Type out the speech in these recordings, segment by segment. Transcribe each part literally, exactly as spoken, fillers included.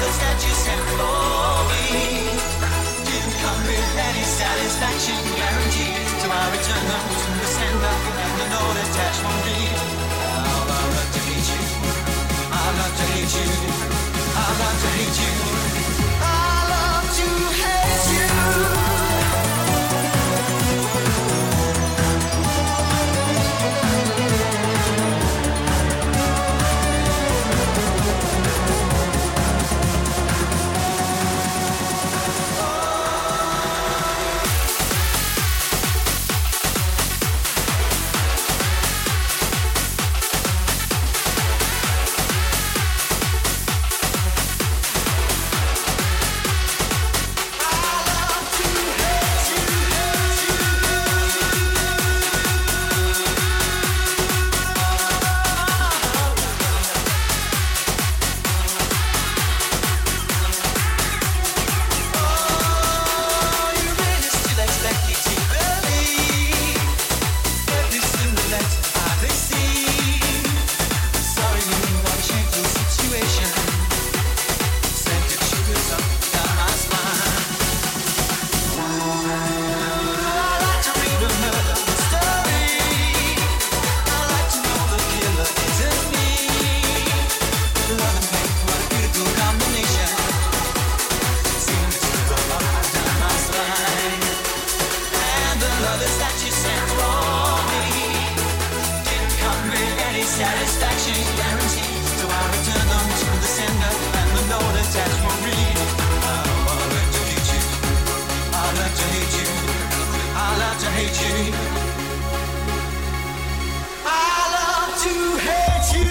lovers that you sent for me didn't come with any satisfaction guaranteed. So I return them to the sender and the note attached won't read. How I love to hate you. I love to hate you. I love to hate you. I love to hate you. Satisfaction guaranteed. So I return them to the sender and the note attached will read. Oh, I love to hate you. I love to hate you. I love to hate you. I love to hate you.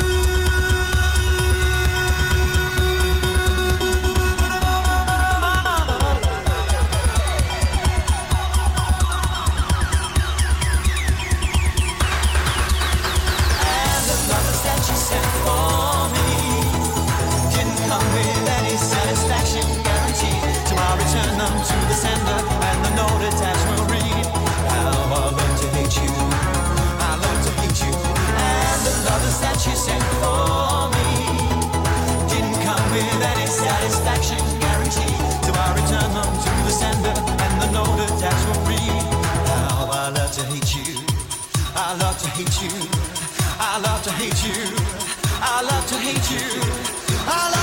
Satisfaction guaranteed. So I return them to the sender and the note attached will read. How I love to hate you. I love to hate you. And the lovers that you sent for me didn't come with any satisfaction guaranteed. So I return them to the sender and the note attached will read. How I love to hate you. I love to hate you. I love to hate you. I love to hate you. I love